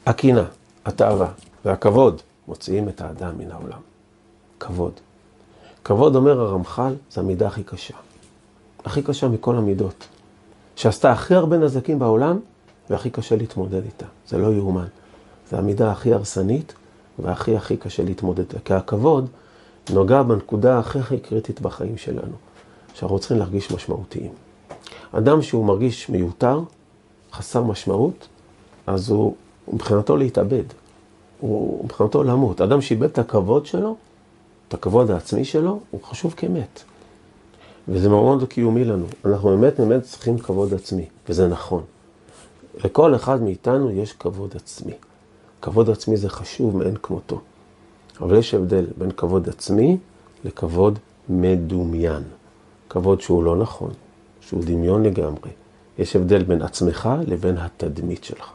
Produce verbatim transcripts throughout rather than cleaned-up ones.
הקנאה, התאווה והכבוד מוציאים את האדם מן העולם. כבוד. כבוד, אומר הרמח"ל, זה המידה הכי קשה. הכי קשה מכל המידות. שעשתה הכי הרבה נזקים בעולם, והכי קשה להתמודד איתה. זה לא יאומן. זה המידה הכי הרסנית, והכי הכי קשה להתמודד איתה. כי הכבוד נוגע בנקודה הכי הכי קריטית בחיים שלנו. שאנחנו צריכים להרגיש משמעותיים. אדם שהוא מרגיש מיותר, חסר משמעות, אז הוא, מבחינתו להתאבד. הוא מבחינתו למות. אדם שאיבד את הכבוד שלו, את הכבוד העצמי שלו, הוא חשוב כמת. וזה מאוד קיומי לנו. אנחנו באמת באמת צריכים כבוד עצמי, וזה נכון. לכל אחד מאיתנו יש כבוד עצמי. כבוד עצמי זה חשוב מאין כמותו. אבל יש הבדל בין כבוד עצמי לכבוד מדומיין. כבוד שהוא לא נכון, שהוא דמיון לגמרי. יש הבדל בין עצמך לבין התדמית שלך.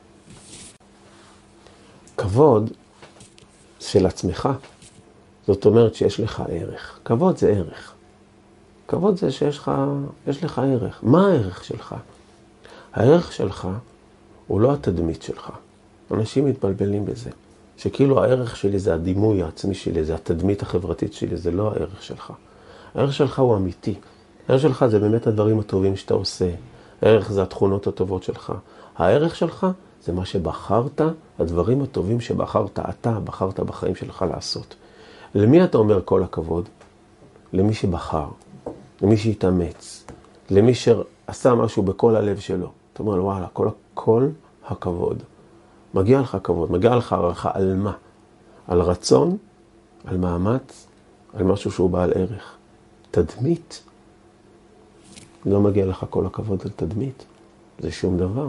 כבוד של עצמך, זאת אומרת שיש לך ערך. כבוד זה ערך. כבוד זה שיש לך, יש לך ערך. מה הערך שלך? הערך שלך הוא לא התדמית שלך. אנשים מתבלבלים בזה. שכאילו הערך שלי זה הדימוי העצמי שלי, זה התדמית החברתית שלי, זה לא הערך שלך. הערך שלך הוא אמיתי. הערך שלך זה באמת הדברים הטובים שאתה עושה. הערך זה התכונות הטובות שלך. הערך שלך זה מה שבחרת, הדברים הטובים שבחרת אתה, בחרת בחיים שלך לעשות. למי אתה אומר כל הכבוד? למי שבחר, למי שהתאמץ, למי שעשה משהו בכל הלב שלו. אתה אומר לו, וואלה, כל, כל הכבוד. מגיע לך כבוד, מגיע לך הערכה על מה? על רצון, על מאמץ, על משהו שהוא בעל ערך. תדמית. לא מגיע לך כל הכבוד על תדמית. זה שום דבר.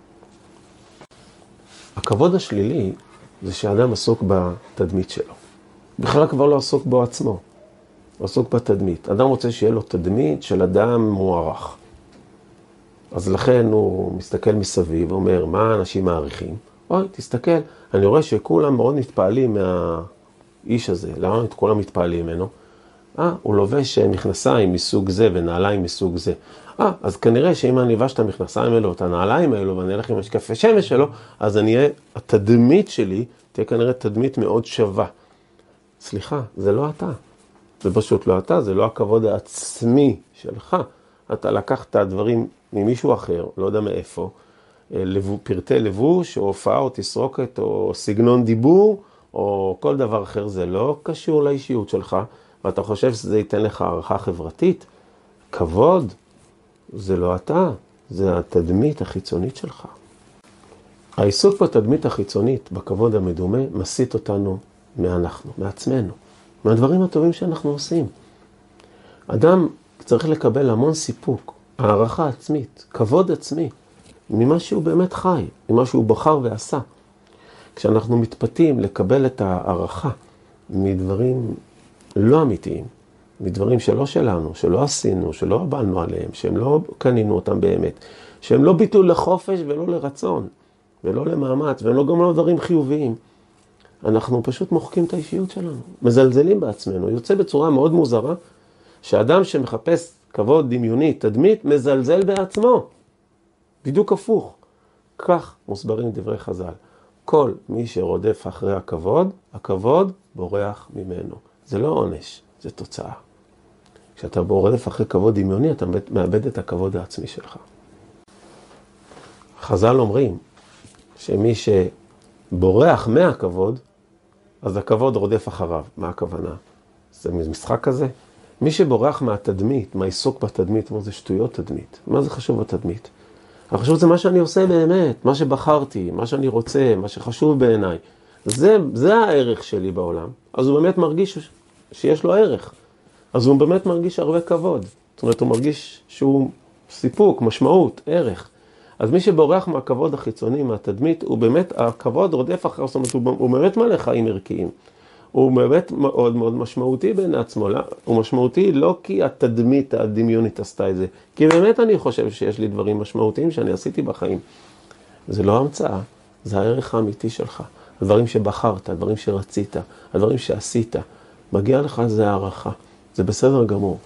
הכבוד השלילי זה שהאדם עסוק בתדמית שלו. בכלל כבר לא עסוק בו עצמו. עסוק בתדמית. אדם רוצה שיהיה לו תדמית של אדם מוערך. אז לכן הוא מסתכל מסביב ואומר, מה האנשים מעריכים? אוי, תסתכל, אני רואה שכולם מאוד מתפעלים מהאיש הזה. למה כולם מתפעלים ממנו? אה, הוא לובש מכנסיים מסוג זה ונעליים מסוג זה. אה, אז כנראה שאם אני לבש את המכנסיים האלו, את הנעליים האלו, ואני אלך עם השקפי שמש שלו, אז אני אהיה, התדמית שלי תהיה כנראה תדמית מאוד שווה. סליחה, זה לא אתה. זה פשוט לא אתה, זה לא הכבוד העצמי שלך. אתה לקחת דברים ממישהו אחר, לא יודע מאיפה, פרטי לבוש, או הופעה, או תסרוקת, או סגנון דיבור, או כל דבר אחר, זה לא קשור לאישיות שלך, ואתה חושב שזה ייתן לך הערכה חברתית. כבוד, זה לא אתה, זה התדמית החיצונית שלך. העיסוק בתדמית החיצונית, בכבוד המדומה, מסית אותנו מאנחנו, מעצמנו, מהדברים הטובים שאנחנו עושים. אדם צריך לקבל המון סיפוק, הערכה עצמית, כבוד עצמי, ממה שהוא באמת חי, ממה שהוא בחר ועשה. כשאנחנו מתפתים לקבל את הערכה מדברים לא אמיתיים, מדברים שלא שלנו, שלא עשינו, שלא הבלנו עליהם, שהם לא קנינו אותם באמת, שהם לא ביטול לחופש ולא לרצון, ולא למאמץ, והם לא גם לא דברים חיוביים. אנחנו פשוט מוחקים את האישיות שלנו, מזלזלים בעצמנו. יוצא בצורה מאוד מוזרה, שאדם שמחפש כבוד דמיוני, תדמית, מזלזל בעצמו. בדיוק הפוך. כך מוסברים דברי חז"ל. כל מי שרודף אחרי הכבוד, הכבוד בורח ממנו. זה לא עונש, זה תוצאה. כשאתה רודף אחרי כבוד דמיוני, אתה מאבד את הכבוד העצמי שלך. חז"ל אומרים שמי שבורח מהכבוד, אז הכבוד רודף אחריו. מה הכוונה? זה משחק כזה? מי שבורח מהתדמית, מהעיסוק בתדמית, מה זה שטויות תדמית? מה זה חשוב בתדמית? החשוב זה מה שאני עושה באמת, מה שבחרתי, מה שאני רוצה, מה שחשוב בעיניי. זה, זה הערך שלי בעולם. אז הוא באמת מרגיש שיש לו ערך. אז הוא באמת מרגיש הרבה כבוד. זאת אומרת, הוא מרגיש שהוא סיפוק, משמעות, ערך. אז מי שבורח מהכבוד החיצוני, מהתדמית, הוא באמת, הכבוד רודף אחר, זאת אומרת, הוא, הוא באמת מלא חיים ערכיים. הוא באמת מאוד מאוד משמעותי בין עצמו. לא? הוא משמעותי לא כי התדמית הדמיונית עשתה את זה, כי באמת אני חושב שיש לי דברים משמעותיים שאני עשיתי בחיים. זה לא המצאה, זה הערך האמיתי שלך. הדברים שבחרת, הדברים שרצית, הדברים שעשית. מגיע לך זה הערכה. זה בסדר גמור.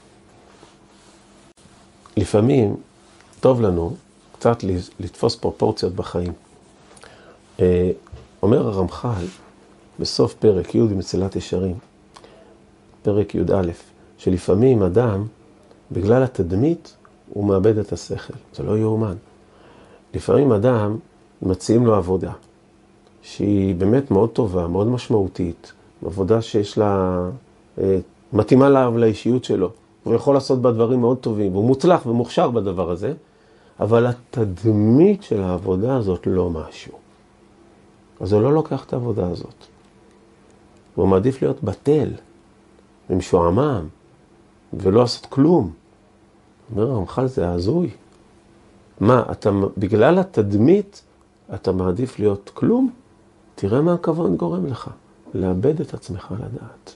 לפעמים טוב לנו קצת לתפוס פרופורציות בחיים. אומר הרמח"ל, בסוף פרק י' במצילת ישרים, פרק י"א, שלפעמים אדם, בגלל התדמית, הוא מאבד את השכל. זה לא יאומן. לפעמים אדם, מציעים לו עבודה, שהיא באמת מאוד טובה, מאוד משמעותית, עבודה שיש לה, מתאימה לה לאישיות שלו. הוא יכול לעשות בה דברים מאוד טובים, והוא מוצלח ומוכשר בדבר הזה, אבל התדמית של העבודה הזאת לא משהו. אז הוא לא לוקח את העבודה הזאת. הוא מעדיף להיות בטל, ומשועמם, ולא לעשות כלום. אומר הרמח"ל, זה הזוי. מה, אתה, בגלל התדמית, אתה מעדיף להיות כלום? תראה מה הכבוד גורם לך, לאבד את עצמך לדעת.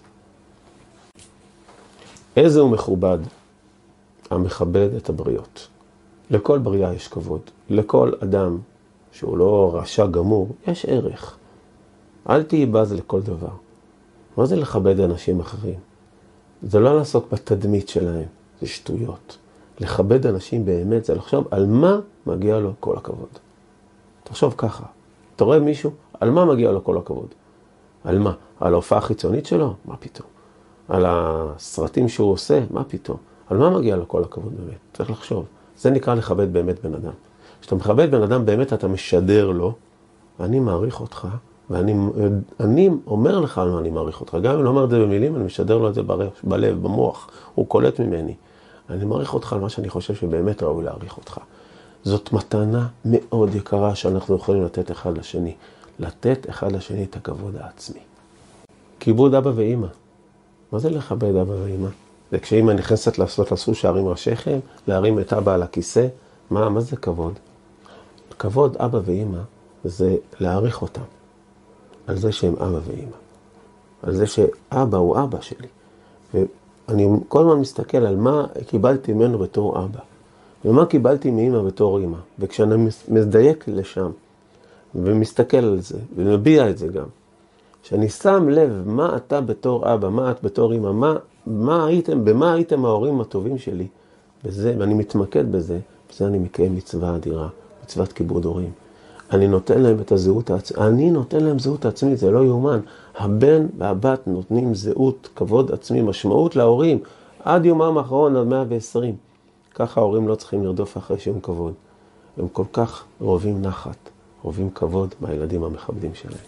איזה הוא מכובד, המכבד את הבריות. לכל בריאה יש כבוד. לכל אדם שהוא לא רשע גמור, יש ערך. אל תהי בז לכל דבר. מה זה לכבד אנשים אחרים? זה לא לעסוק בתדמית שלהם, זה שטויות. לכבד אנשים באמת זה לחשוב על מה מגיע לו כל הכבוד. תחשוב ככה, אתה רואה מישהו, על מה מגיע לו כל הכבוד? על מה? על ההופעה החיצונית שלו? מה פתאום? על הסרטים שהוא עושה? מה פתאום? על מה מגיע לו כל הכבוד באמת? צריך לחשוב. זה נקרא לכבד באמת בן אדם. כשאתה מכבד בן אדם באמת אתה משדר לו, אני מעריך אותך, ואני אני אומר לך על מה אני מעריך אותך. גם אם לא אומר את זה במילים, אני משדר לו את זה בלב, במוח. הוא קולט ממני. אני מעריך אותך על מה שאני חושב שבאמת ראוי להעריך אותך. זאת מתנה מאוד יקרה שאנחנו יכולים לתת אחד לשני. לתת אחד לשני את הכבוד העצמי. כיבוד אבא ואמא. מה זה לכבד אבא ואמא? זה כשאמא נכנסת לעשות לעשו שערים ראשיכם, להרים את אבא על הכיסא. מה, מה זה כבוד? כבוד אבא ואמא זה להעריך אותם. על זה שהם אבא ואמא. על זה שאבא הוא אבא שלי. ואני כל הזמן מסתכל על מה קיבלתי ממנו בתור אבא. ומה קיבלתי מאמא בתור אמא. וכשאני מדייק לשם, ומסתכל על זה, ומביע את זה גם, שאני שם לב מה אתה בתור אבא, מה את בתור אמא, מה, מה הייתם, במה הייתם ההורים הטובים שלי, בזה, ואני מתמקד בזה, בזה אני מקיים מצווה אדירה, מצוות כיבוד הורים. אני נותן להם את הזהות העצמית, אני נותן להם זהות עצמית, זה לא יאומן. הבן והבת נותנים זהות, כבוד עצמי, משמעות להורים, עד יומם האחרון, עד מאה ועשרים. ככה ההורים לא צריכים לרדוף אחרי שום כבוד. הם כל כך רובים נחת, רובים כבוד מהילדים המכבדים שלהם.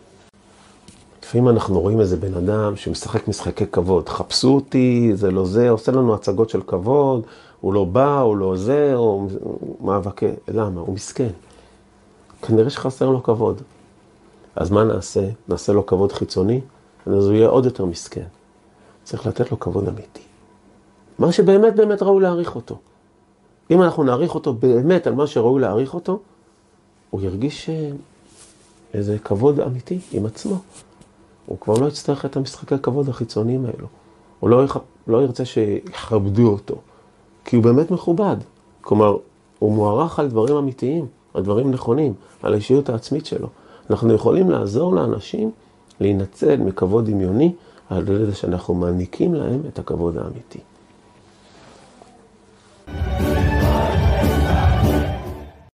לפעמים אנחנו רואים איזה בן אדם שמשחק משחקי כבוד. חפשו אותי, זה לא זה, עושה לנו הצגות של כבוד, הוא לא בא, הוא לא זה, הוא מאבקי. למה? הוא מסכן. כנראה שחסר לו כבוד. אז מה נעשה? נעשה לו כבוד חיצוני, אז הוא יהיה עוד יותר מסכן. צריך לתת לו כבוד אמיתי. מה שבאמת באמת ראוי להעריך אותו. אם אנחנו נעריך אותו באמת על מה שראוי להעריך אותו, הוא ירגיש איזה כבוד אמיתי עם עצמו. הוא כבר לא יצטרך את המשחקי הכבוד החיצוניים האלו. הוא לא, יח... לא ירצה שיכבדו אותו, כי הוא באמת מכובד. כלומר, הוא מוערך על דברים אמיתיים, על דברים נכונים, על האישיות העצמית שלו. אנחנו יכולים לעזור לאנשים להינצל מכבוד דמיוני, על ידי שאנחנו מעניקים להם את הכבוד האמיתי.